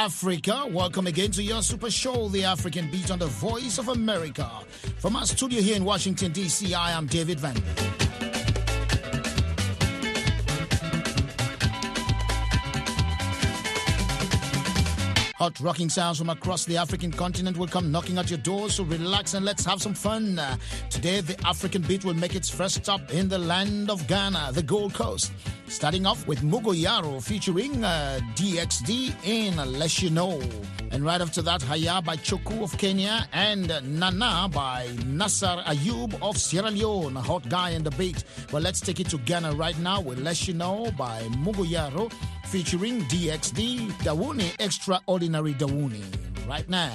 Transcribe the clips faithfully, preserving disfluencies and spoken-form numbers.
Africa. Welcome again to your super show, The African Beat on the Voice of America. From our studio here in Washington, D C, I am David Van. Hot rocking sounds from across the African continent will come knocking at your door, so relax and let's have some fun. Uh, today, the African Beat will make its first stop in the land of Ghana, the Gold Coast. Starting off with Mugoyaro featuring uh, D X D in Let You Know. And right after that, Haya by Choku of Kenya and Nana by Nassar Ayub of Sierra Leone, a hot guy in the beat. But let's take it to Ghana right now with Let You Know by Mugoyaro featuring D X D, Dawuni, Extraordinary Dawuni. Right now.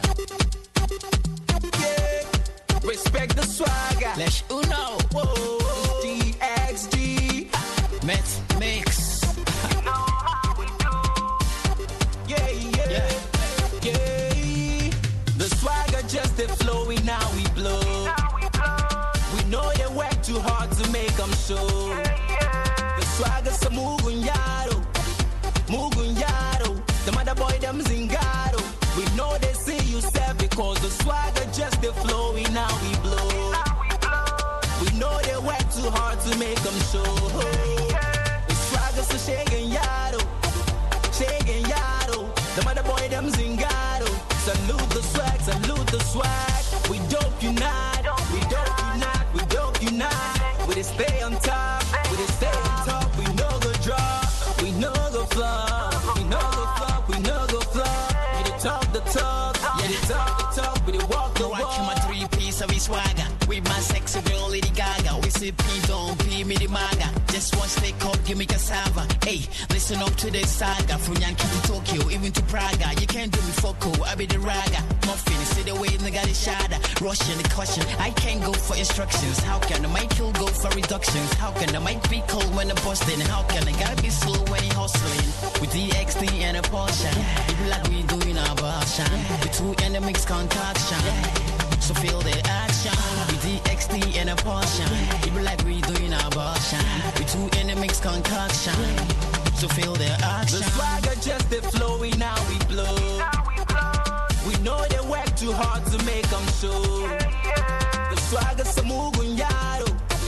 Yeah, respect the swagger. Let you know. Whoa, D X D. Met mix. You know how we do. Yeah, yeah, yeah, yeah. The swagger just a flowing, now we blow. Now we blow. We know they work too hard to make them show. Yeah, yeah. The swagger's a Mugunyaro. Mugunyaro. The mother boy them zingaro. We know they see you step because the swagger just a flowing, now we blow. Now we blow. We know they work too hard to make them show. The swagger's a shaking yaro. Shaking yaro. The mother boy them zingaro. Salute the swag, salute the swag. We dope unite, we dope unite, we dope unite. We just stay on top, we just stay on top. We know the drop, we know the flop, we know the flop, we know the flop. We the talk the talk, yeah the talk the talk, we the walk the walk. Watch my three piece of his swagger with my sexy girl Lady Gaga. We say P don't pay me the maga. Just one stay up, give me cassava. Hey, listen up to this saga from Yankee to Tokyo, even to Praga. You can't do me foco, I be the raga. Muffin, see the way nigga the shada. Russian the caution, I can't go for instructions. How can the mic kill go for reductions? How can the mic be cold when the busting? How can the guy be slow when he hustling? With D X D and a Porsche, yeah. People like we doing our version. Yeah. With two enemies concoction, yeah. So feel the action. With D X D and a Porsche, yeah. People like we doing our version. With two enemies concoction, yeah. So feel the action. The swagger just a flowing, now we blow. Now we blow. We know they work too hard to make them show. Yeah, yeah. The swagger's a Mugunyaro.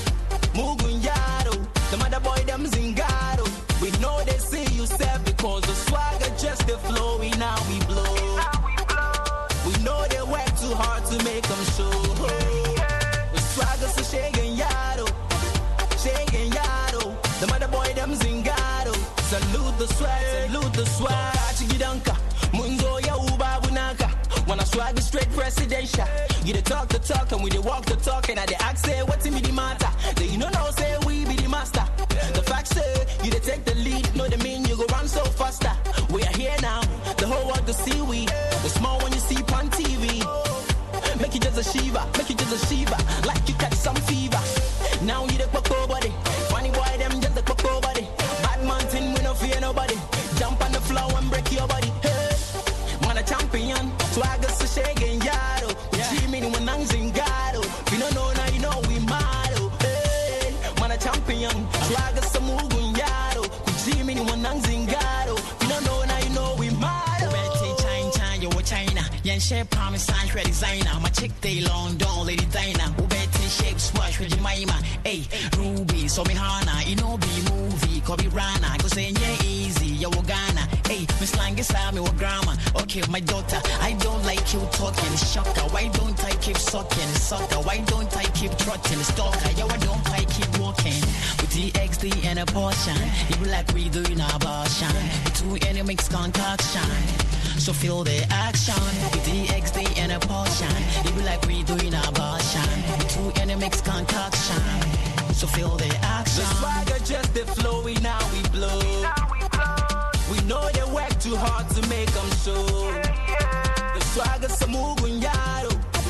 Mugunyaro. The mother boy them zingaro. We know they see you step because the swagger just a flowing, now we blow. Now we blow. We know they work too hard to make them show. Yeah, yeah. The swagger's a shaking yaro. Shaking yaro. The mother boy them zingaro. Salute the swag, salute the swag. Kachigidanka. Munzo ya uba bunaka. When I swag straight presidential. You the talk the talk and we the walk the talk. And I the ask say what's in me the matter. They you know now say we be the master. The fact say you the take the lead. Know the mean you go run so faster. We are here now. The whole world to see we. The small one you see on T V. Make it just a shiva. Make it just a shiva. Like you catch some fever. Now you the cocoa body. Funny boy them just the cocoa body. Bad mountain we no fear nobody. Jump on the floor and break your body. Hey, man a champion. Swagger's a shaking yaro. Uchi mini wanang zingaro. We no know now you know we maro. Hey, man a champion. Swagger's a mugun yaro. Uchi mini wanang zingaro. We no know now you know we maro. China, China, you China. Yen shape promise sign for designer. My chick they long don't lady diner. Ubeti shape swash with Jemima. Hey, Ruby, so me Hana. You know be movie, Kobe Rana. Go say yeah easy, yo Ghana. Hey, Miss Lang is me with grammar. Okay, my daughter, I don't like you talking. Shocker, why don't I keep sucking? Sucker, why don't I keep trotting? Stalker, yo, why don't I keep walking? With D X D and a portion. You be like we doing our abortion. With two enemies concoction. So feel the action. With D X D and a portion. You be like we doing our abortion. With two enemies concoction. So feel the action. The swagger just a flowing, now we blow. Now we blow. We know they work too hard to make them show. Yeah, yeah. The swagger's a Mugunyaro.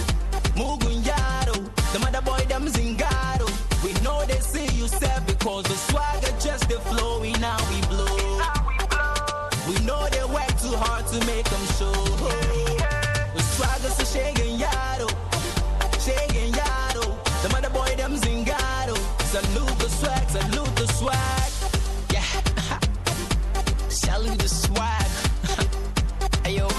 Mugunyaro. The mother boy them zingaro. We know they see you step because the swagger just a flowing, now we blow. Now we blow. We know they work too hard to make them show. Yeah, yeah. The swagger's a shaking yaro. Shaking yaro. The mother boy them zingaro. Salute the swag, salute the swag. Yeah. Salute the swag. Ayo.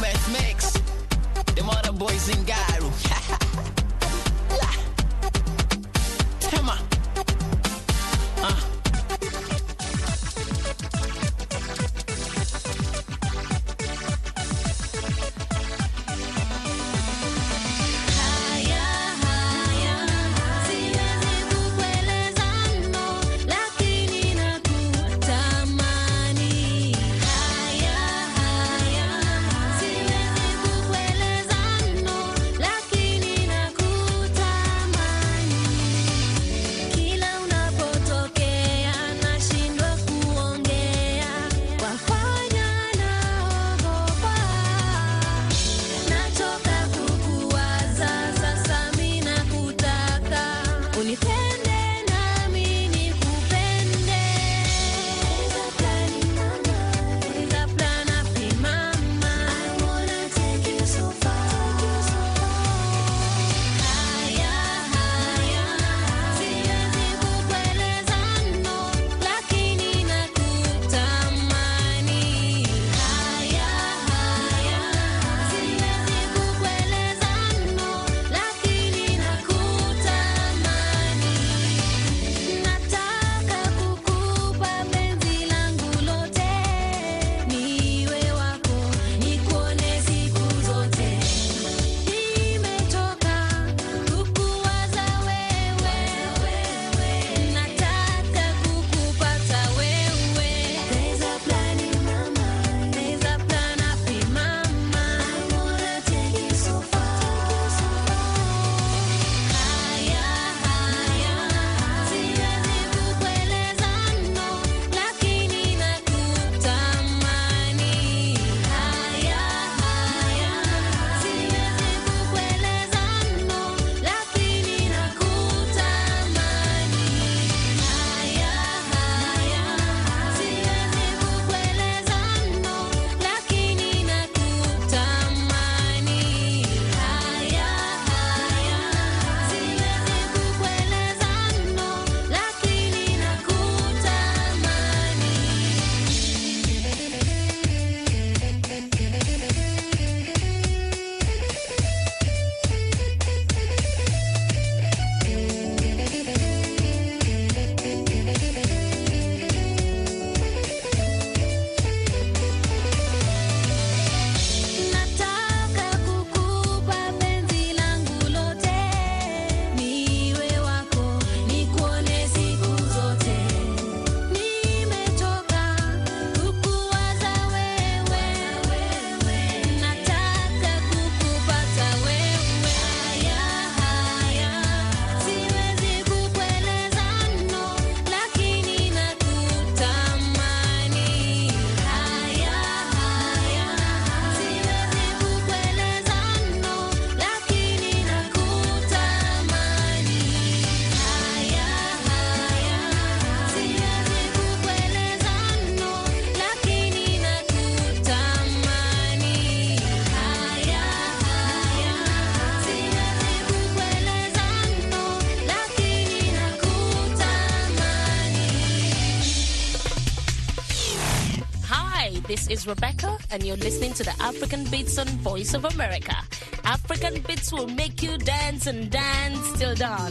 This is Rebecca, and you're listening to the African Beats on Voice of America. African Beats will make you dance and dance till dawn.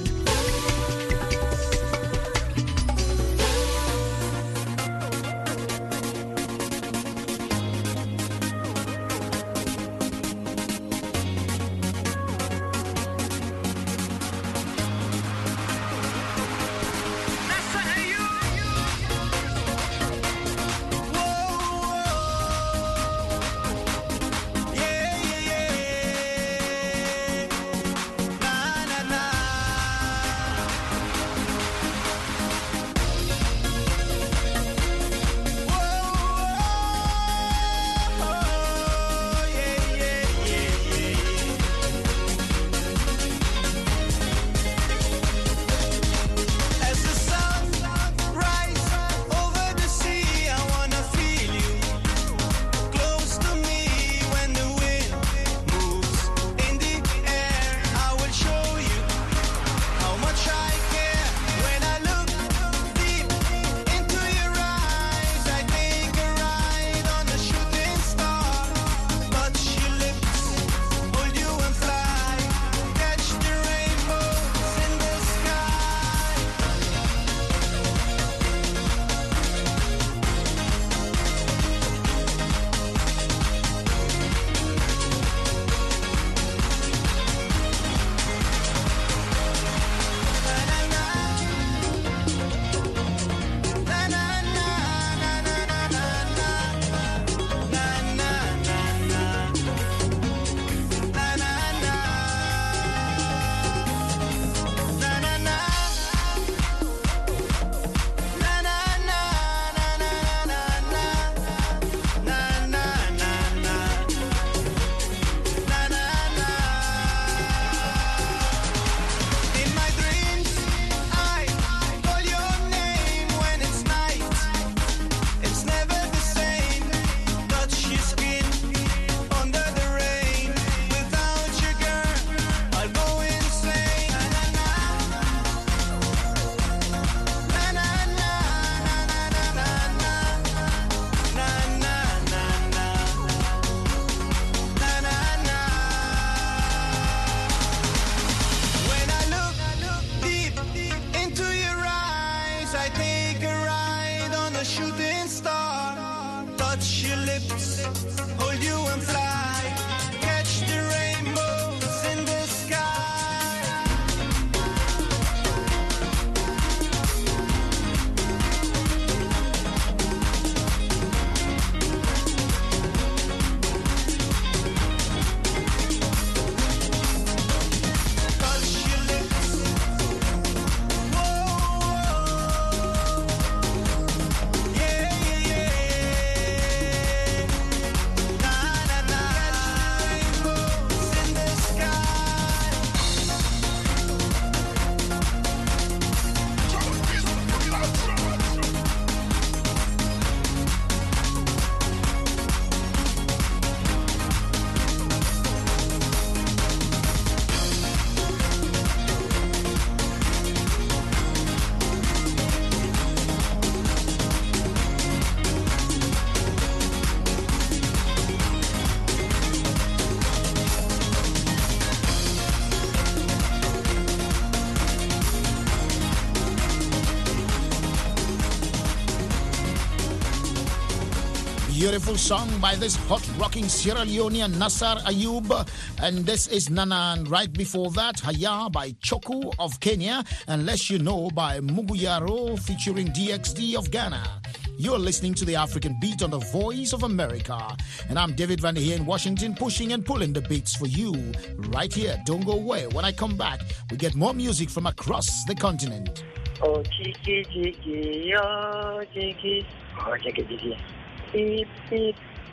Beautiful song by this hot rocking Sierra Leonean Nassar Ayub, and this is Nanan. Right before that, Haya by Choku of Kenya, and Less You Know by Muguyaro featuring D X D of Ghana. You're listening to the African Beat on the Voice of America, and I'm David Van here in Washington, pushing and pulling the beats for you right here. Don't go away. When I come back, we get more music from across the continent. Oh, jiggy, jiggy, oh, jiggy, oh, jiggy, jiggy. Beep, beep.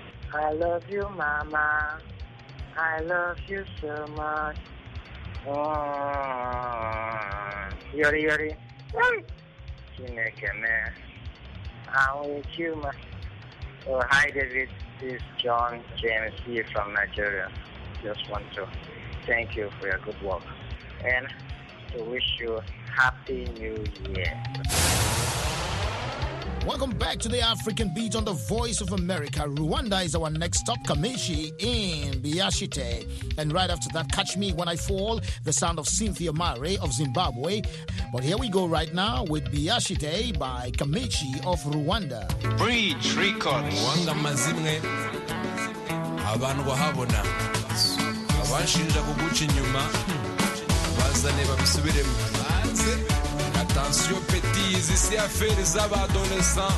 I love you, Mama. I love you so much. Oh, yori, yori. Chineke, I'm with you, ma. Oh, hi, David. This is John James here from Nigeria. Just want to thank you for your good work and to wish you Happy New Year. Welcome back to the African Beat on the Voice of America. Rwanda is our next stop, Kamishi in Biashite. And right after that, Catch Me When I Fall, the sound of Cynthia Mare of Zimbabwe. But here we go right now with Biashite by Kamishi of Rwanda. Bridge Records. Wanga mazimwe abantu bahabona abashinja kuguca inyuma bazane babisubiremo. Attention petit, ici affaire z'abadolescents.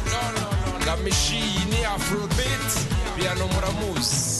Kamishi ni Afrobeat, piano muramus.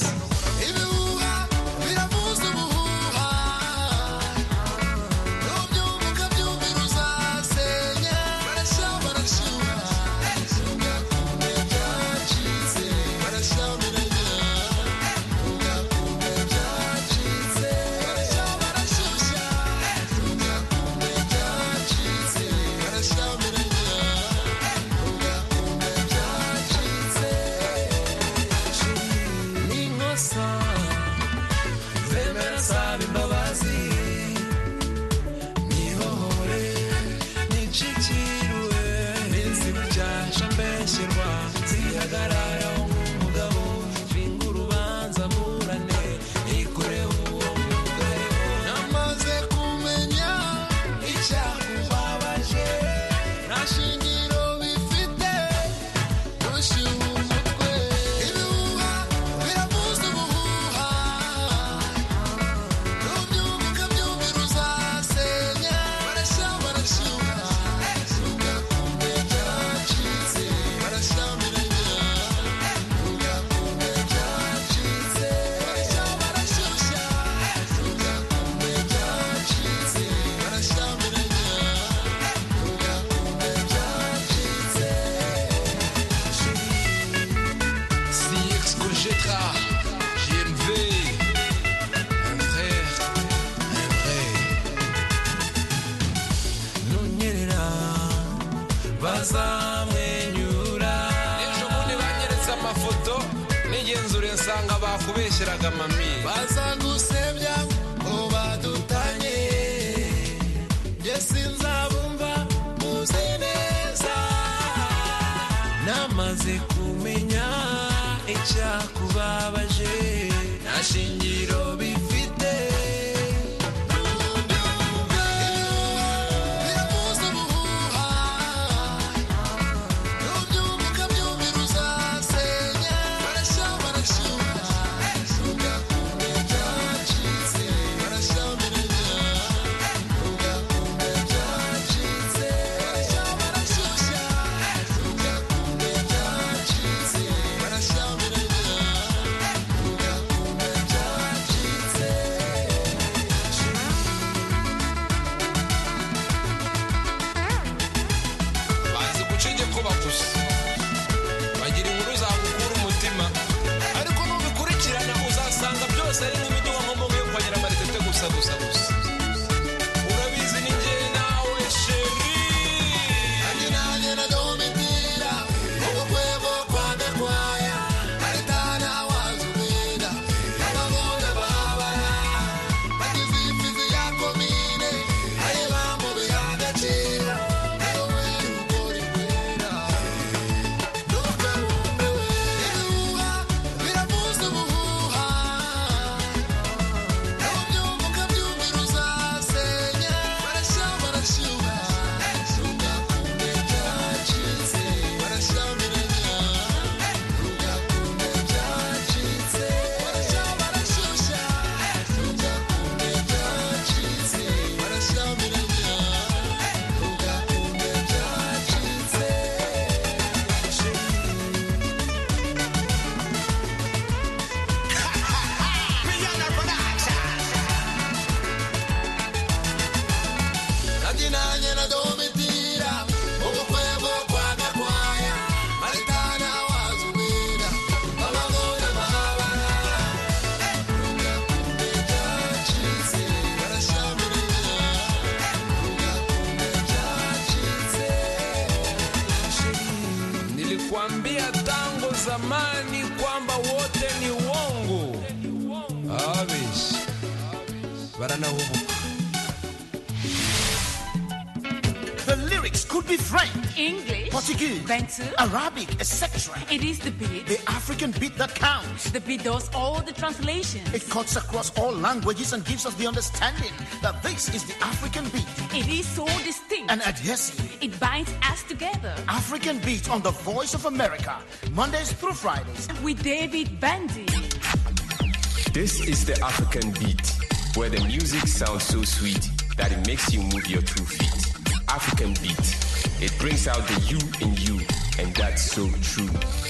The lyrics could be French, English, Portuguese, Bantu, Arabic, et cetera. It is the beat. The African beat that counts. The beat does all the translations. It cuts across all languages and gives us the understanding that this is the African beat. It is so distinct and adhesive. It binds us together. African beat on the Voice of America, Mondays through Fridays. With David Bandy. This is the African beat, where the music sounds so sweet that it makes you move your two feet. African beat. It brings out the you in you, and that's so true.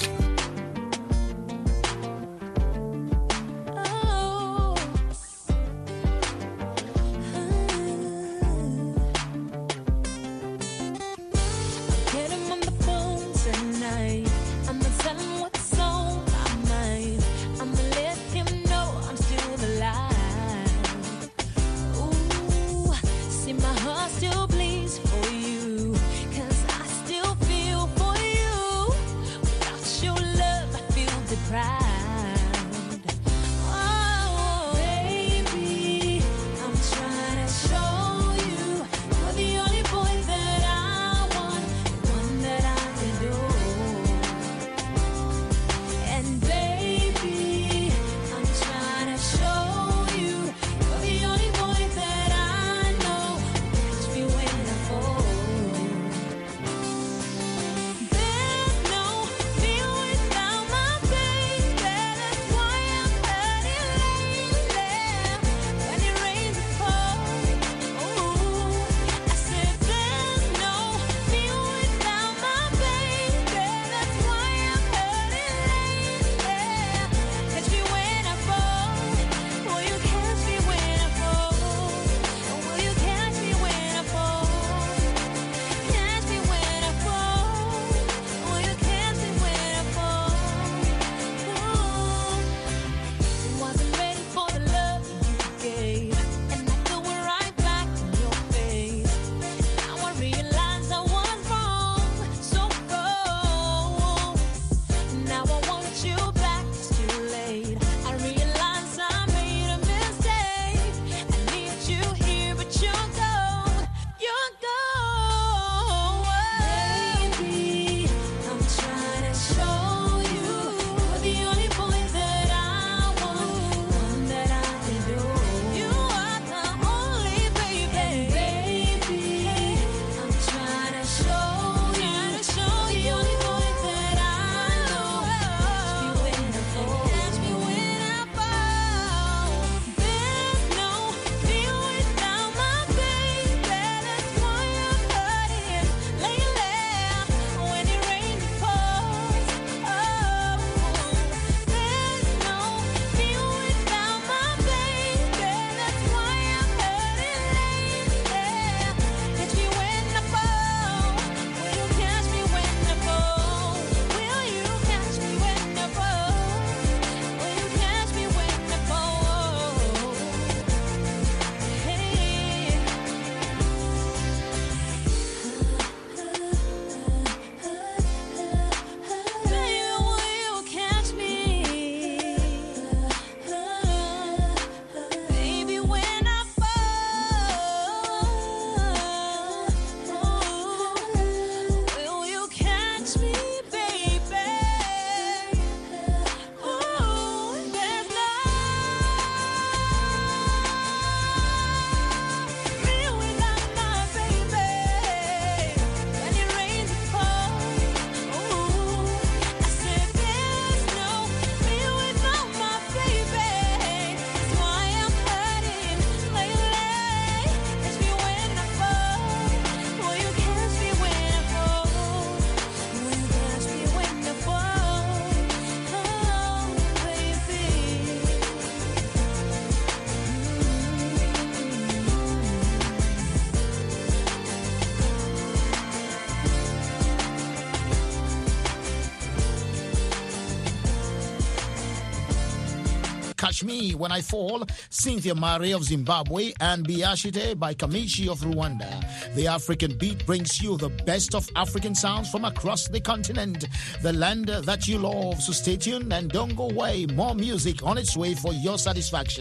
Catch Me When I Fall, Cynthia Mari of Zimbabwe, and Biashite by Kamishi of Rwanda. The African Beat brings you the best of African sounds from across the continent, the land that you love. So stay tuned and don't go away. More music on its way for your satisfaction.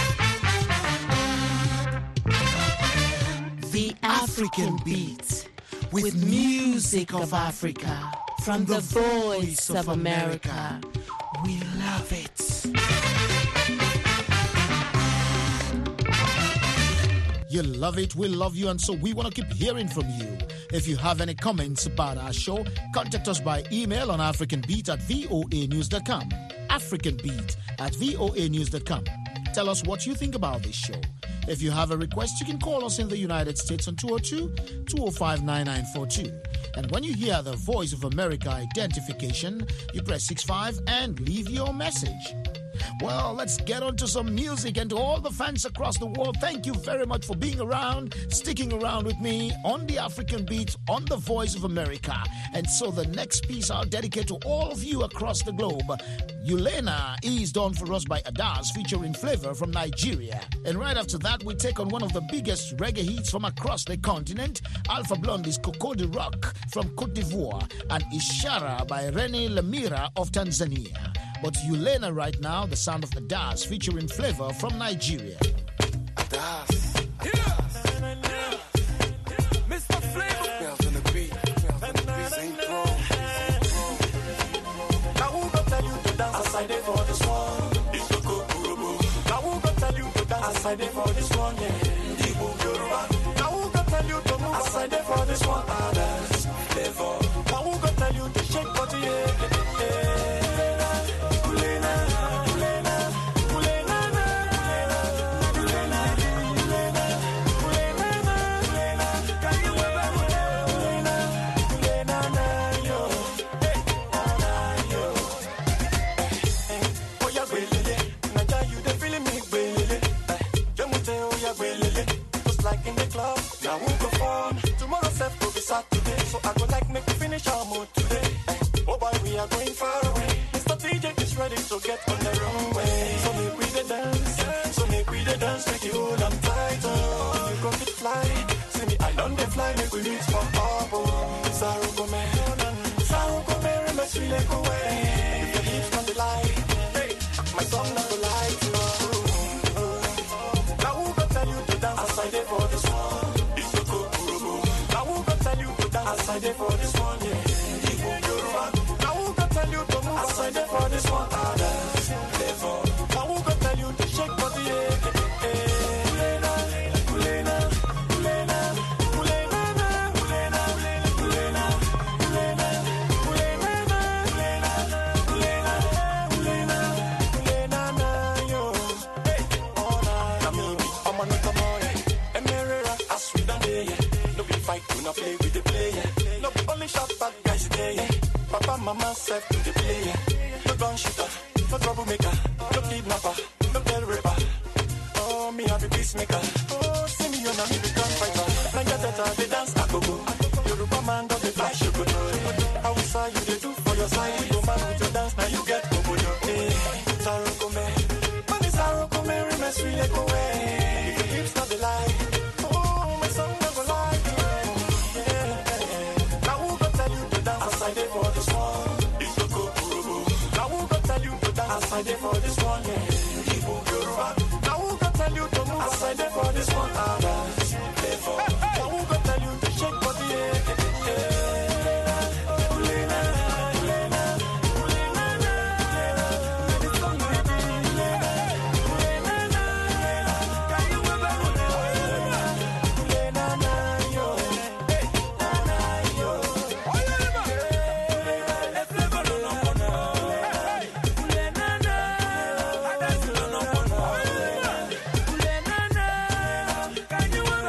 The African Beat. with music of Africa from the Voice of America. We love it. You love it, we love you, and so we want to keep hearing from you. If you have any comments about our show, contact us by email on africanbeat at voa news dot com. africanbeat at voa news dot com. Tell us what you think about this show. If you have a request, you can call us in the United States on two oh two, two oh five, nine nine four two. And when you hear the Voice of America identification, you press six five and leave your message. Well, let's get on to some music, and to all the fans across the world, thank you very much for being around, sticking around with me on the African Beat, on the Voice of America. And so the next piece I'll dedicate to all of you across the globe. Yulena is done for us by Adas, featuring Flavor from Nigeria. And right after that, we take on one of the biggest reggae hits from across the continent, Alpha Blondie's Coco de Rock from Cote d'Ivoire, and Ishara by Rene Lemira of Tanzania. But Yulena right now, the sound of Adas featuring Flavor from Nigeria. Adas. Yeah. Mister Flavor. Bells on the beat. Bells on the beat. Saint Pro. Now who gon' tell you to dance aside there for this one? It's a Kokurobo. Now who gon' tell you to dance aside there for this one? Yeah. Igbo Yoruba. Now who gon' tell you to move aside there for this one? Adas. Flavor. Now who gon' tell you to shake body? Yeah. Yeah. Now who go form? Tomorrow self will be Saturday, so I go like make we finish our mood today. Oh boy, we are going far away. Mister D J is ready to get on the runway. So make we the dance, so make we the dance, make you hold on tight. Oh, you gon' get fly. See me, I done the fly, make we reach for Abo. Saruko me, Saruko me, remember we let go away. If your hips not the light, hey, my song not the light. Now who gon' tell you to dance aside there for this one? Aside there for this one, yeah. Igbo Yoruba. Now who can tell you to move aside there for this one? Others, therefore. Now who can tell you to shake body, yeah. Kulena, kulena, kulena, kulena, kulena, kulena, kulena, kulena, kulena, kulena, kulena, na yo. Hey, oh na, Namimi, I'm a nota boy. Emerera, as we done there, yeah. No be fight, do not play with the player. No be only shot bad guys there, yeah. Papa, mama, self to the player. No gun shooter, no troublemaker, no kidnapper, no terrorist. Oh, me happy peacemaker. Oh, see me on a me become fighter. Nanga teta, they dance agogo. Yoruba man got the flash, you go know. How say you they do for your side? You go man with your dance, now you get over your day. Saroko me, money Saroko me, remember we let go away. If your hips not the lie, oh, my song never lie. Aside there for this one, it's a Kokurobo. Now who gon' tell you to dance aside there for this one, yeah. Igbo Yoruba. Now who gon' tell you to move aside there for this one? Others, therefore. Now who gon' tell you to shake body, yeah. Can you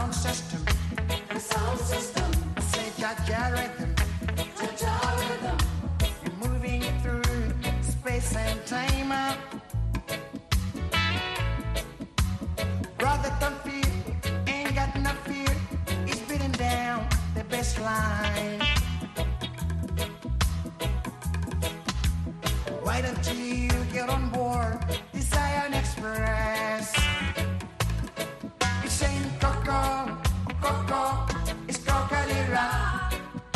sound system. The sound system. I say Jaja rhythm. Jaja rhythm. You're moving through space and time. Brother, don't fear, ain't got no fear. He's beating down the best line. Why don't you get on board the Zion Express? It's saying Coco, Coco, it's Cocalera.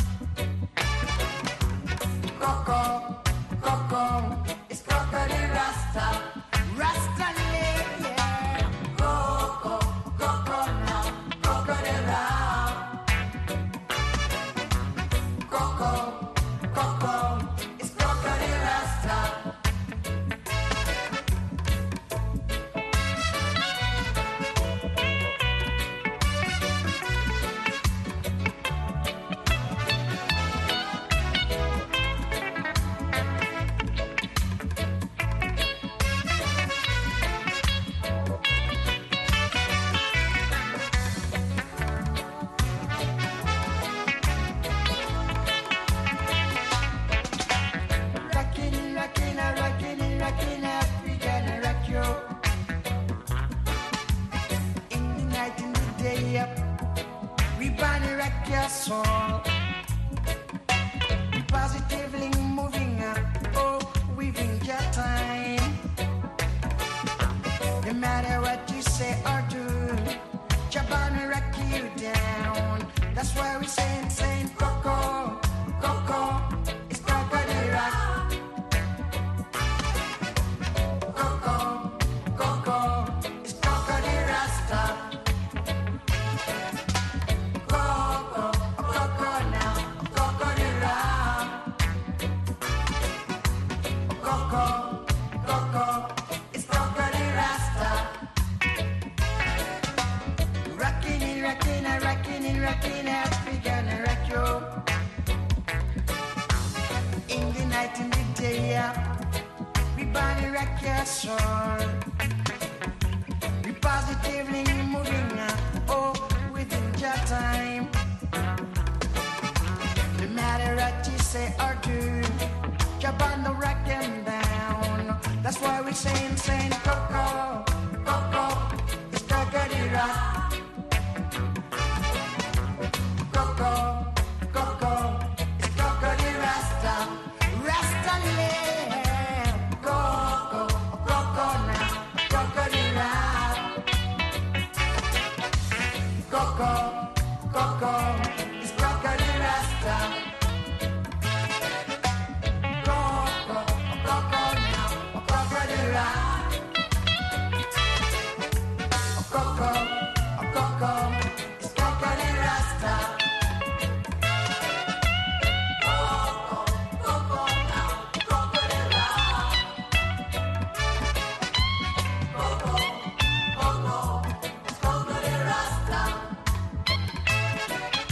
Coco, Coco, it's Cocalera Rasta. Rasta, yeah. Coco, Coco now, Cocalera. Coco, Coco, it's Cocalera Rasta. Rockin', rockin', a rockin', rockin', African rock you. In the night, in the day, we burn a rock your soul. Positively moving up, oh, weaving your time. No matter what you say or do, Jabana rock you down. That's why we say, saying Coco, Coco, it's Coco the rock. Coco, Coco, it's Coco the Rasta. Coco, Coco now, Coco the rock. Coco, Coco, it's Coco the Rasta. Rockin' it, rockin' it, rockin' it, rockin' it, African rock you. In the night, in the day, yeah, we burn a rock your soul. We positively moving up, oh, within your time. No matter what you say or do, jump on the rock and down. That's why we saying, saying Coco, Coco, it's Coco the rock. Coco, Coco, it's Coco the Rasta. Rasta land. Coco, Coco now, Coco the rock. Coco, Coco, it's Coco the Rasta. Coco, Coco now, Coco the rock. Coco, Coco, it's Coco the Rasta. Coco, Coco now, Coco the rock. Coco, Coco, it's Coco the Rasta.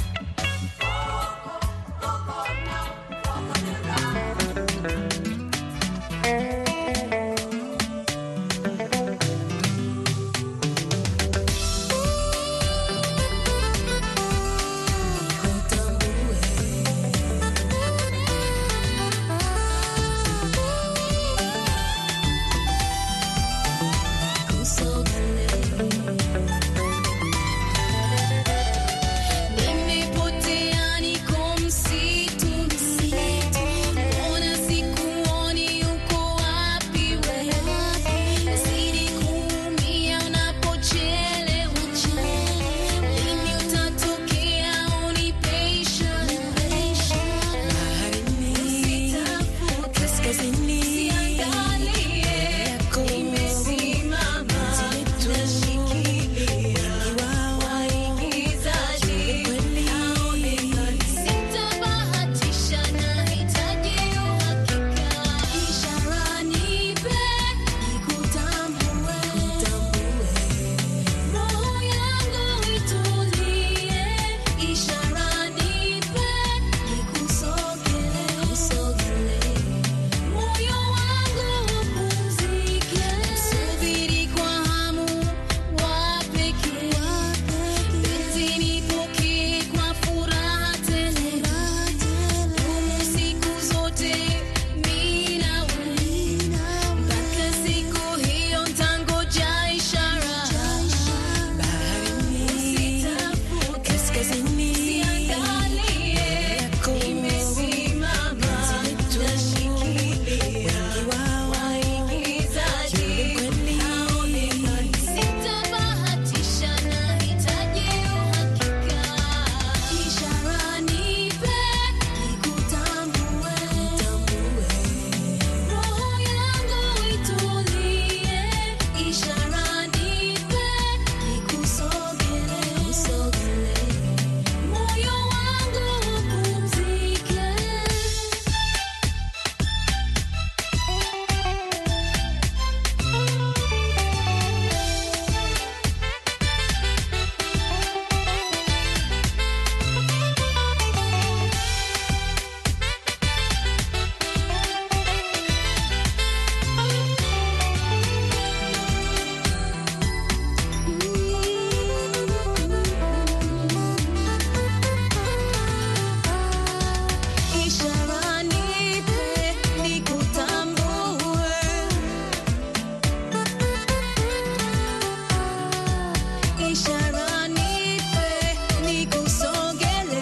ishara nipe nikusogele,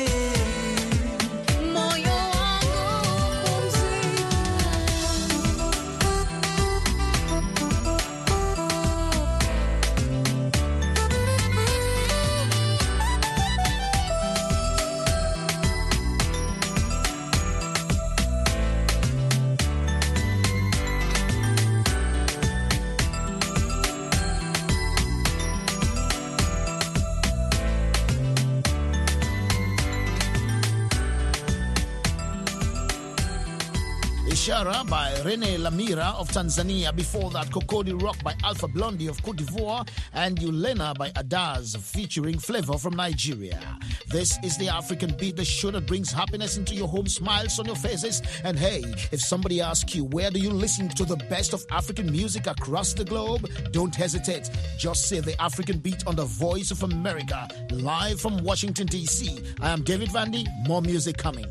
moyo wangu pumzika. Ishara by Rene Lamira of Tanzania. Before that, Kokodi Rock by Alpha Blondy of Cote d'Ivoire, and Yulena by Adaz featuring Flavor from Nigeria. This is the African Beat, the show that brings happiness into your home, smiles on your faces. And hey, if somebody asks you, where do you listen to the best of African music across the globe? Don't hesitate. Just say the African Beat on the Voice of America, live from Washington, D C. I am David Vandy. More music coming.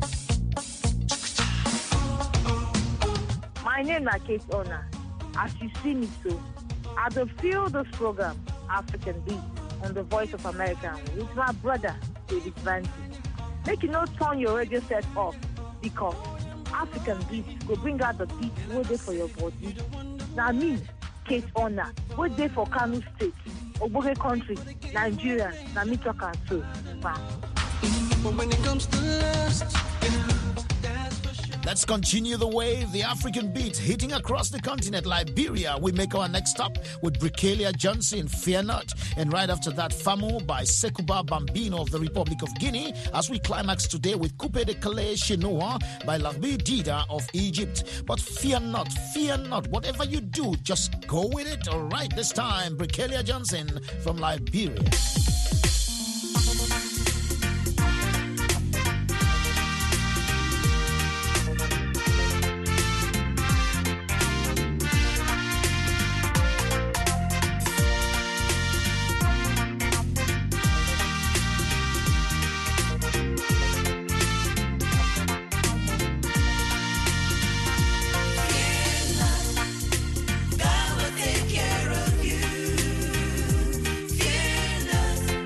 My name is Kate Ona. As you see me so, I will feel this program, African Beat, on the Voice of America with my brother, David Vandy. Make you not turn your radio set off, because African Beat will bring out the beat way there for your body. Now me, Kate Ona, way there for Kano State, Oboge Country, Nigeria, na me talk and so. But when it comes to lust, let's continue the wave, the African Beat, hitting across the continent. Liberia, we make our next stop with Brikelia Johnson, Fear Not. And right after that, Famo by Sekuba Bambino of the Republic of Guinea, as we climax today with Coupe de Calais Chenoa by Larbi Dida of Egypt. But fear not, fear not. Whatever you do, just go with it. All right, this time, Brikelia Johnson from Liberia. God will take care of you. Fear not.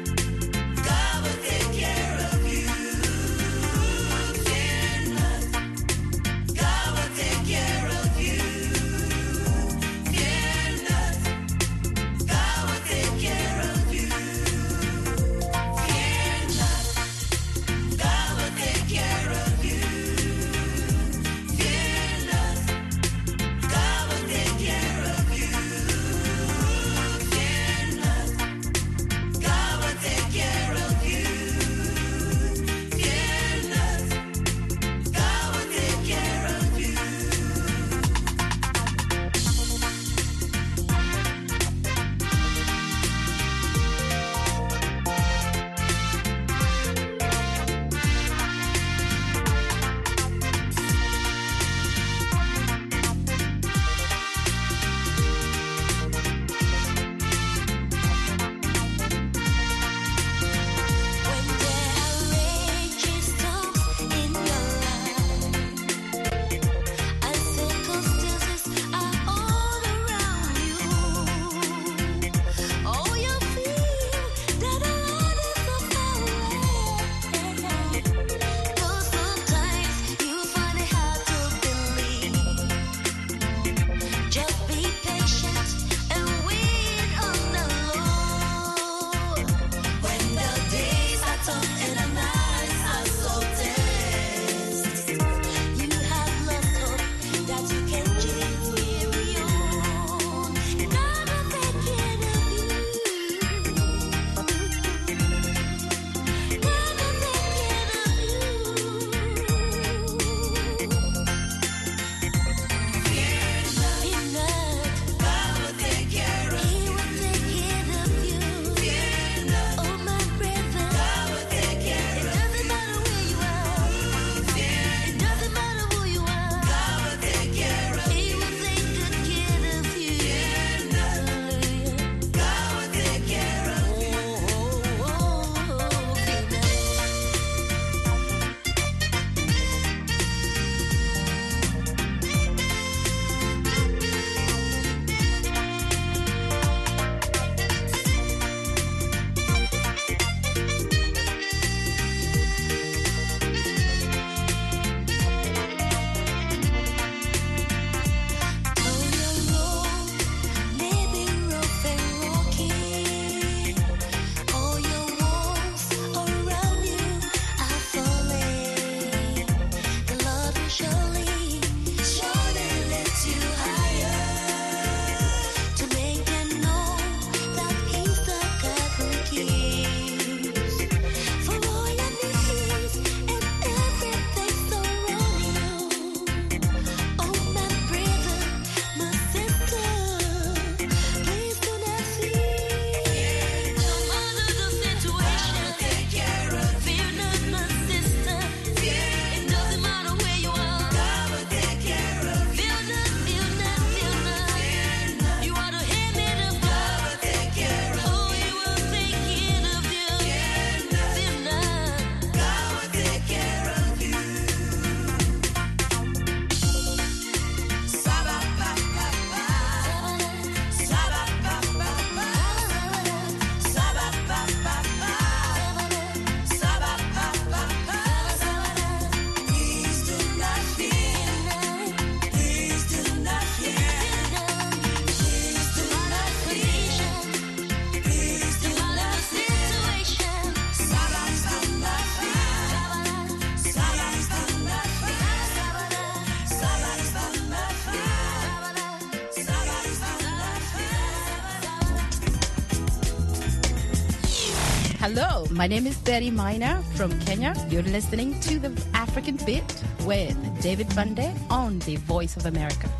Hello, my name is Betty Miner from Kenya. You're listening to the African Beat with David Bunde on the Voice of America.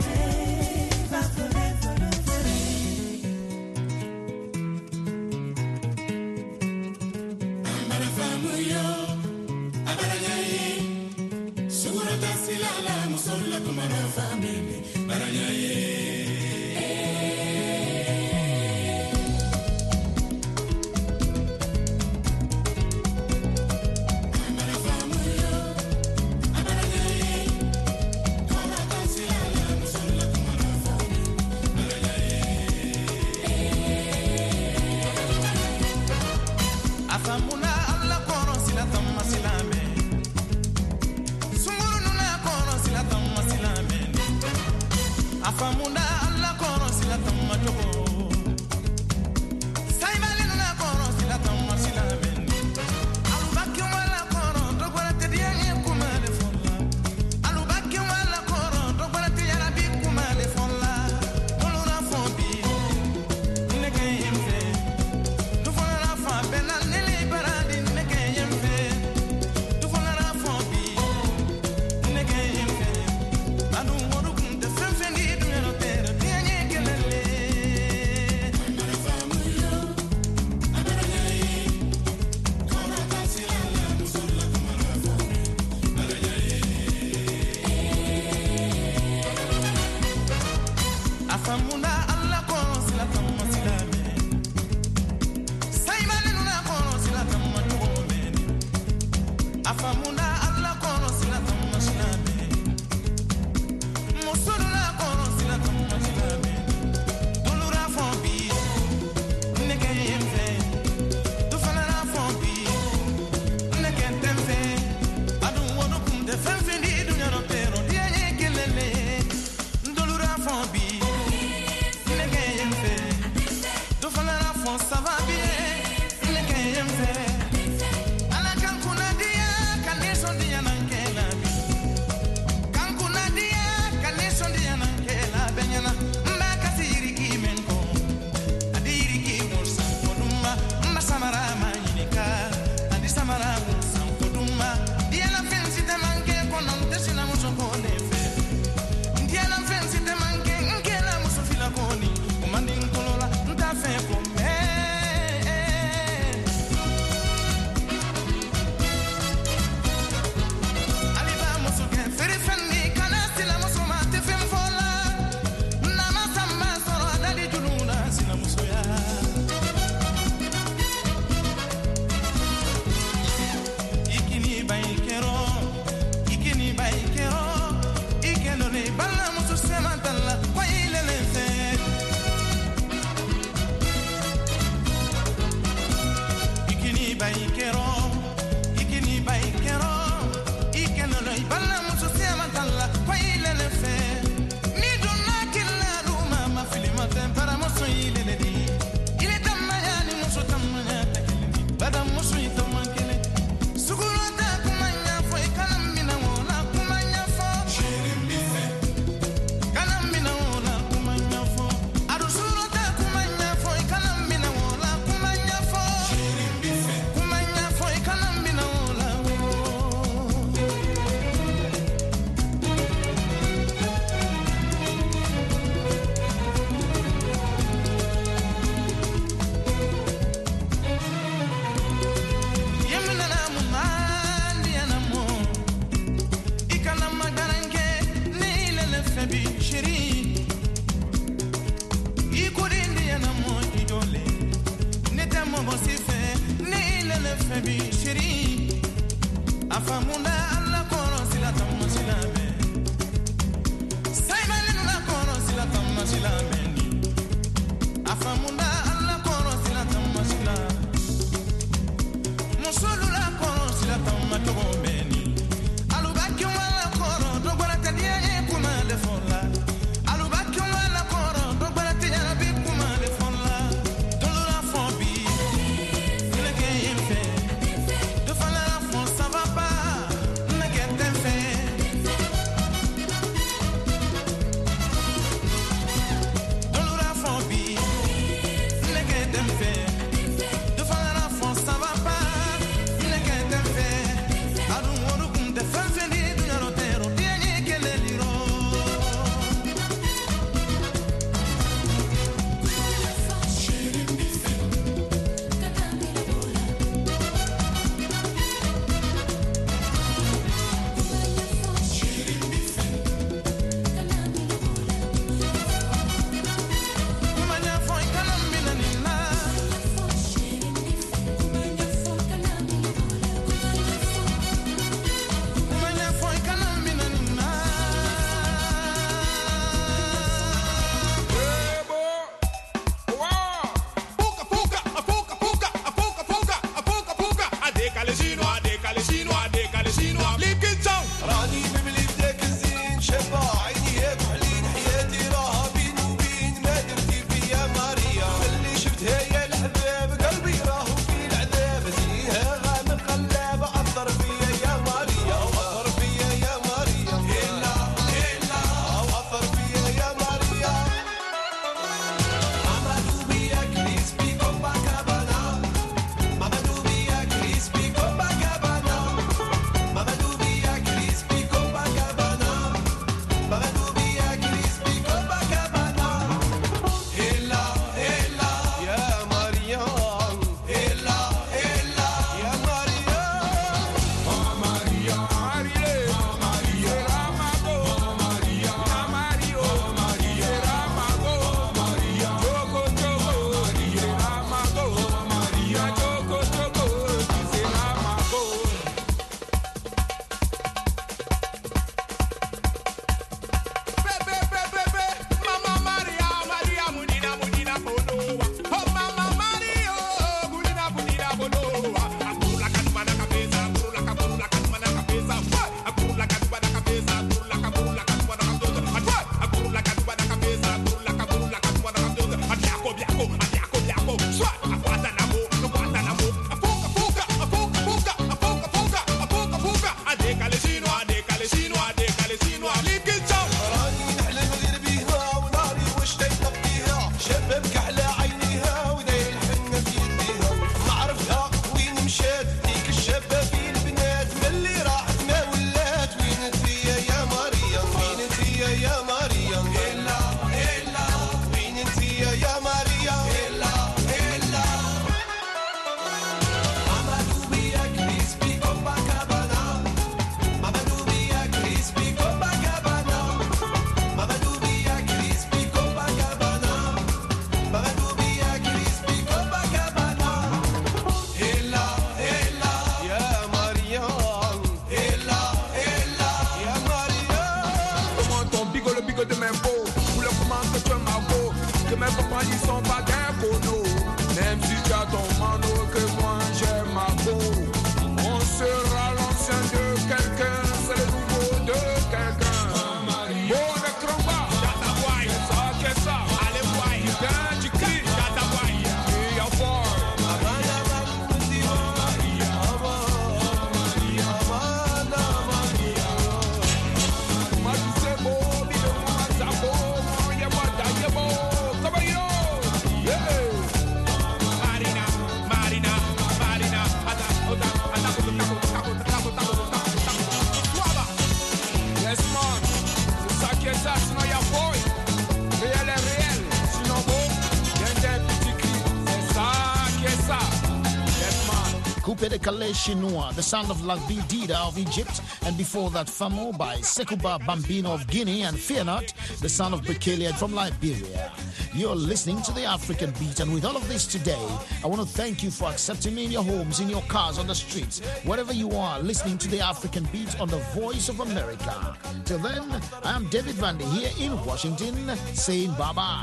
Coupe de Calais Chinois, The Sound of La Vie Dida of Egypt, and before that Famo by Sekuba Bambino of Guinea, and Fear Not, The Sound of Bekele from Liberia. You're listening to the African Beat, and with all of this today, I want to thank you for accepting me in your homes, in your cars, on the streets, wherever you are, listening to the African Beat on the Voice of America. Till then, I am David Vandy here in Washington, saying bye-bye.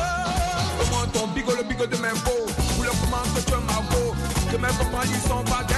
Que mes compagnies sont pas